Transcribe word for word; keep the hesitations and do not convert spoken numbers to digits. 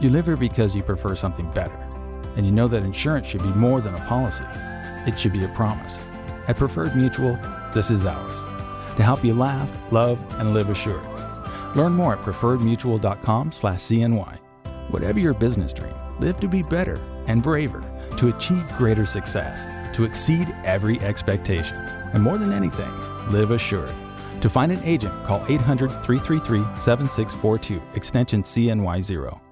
You live here because you prefer something better, and you know that insurance should be more than a policy. It should be a promise. At Preferred Mutual, this is ours. To help you laugh, love, and live assured. Learn more at preferredmutual.com slash CNY. Whatever your business dream, live to be better and braver, to achieve greater success, to exceed every expectation. And more than anything, live assured. To find an agent, call eight hundred, three three three, seven six four two, extension C N Y zero.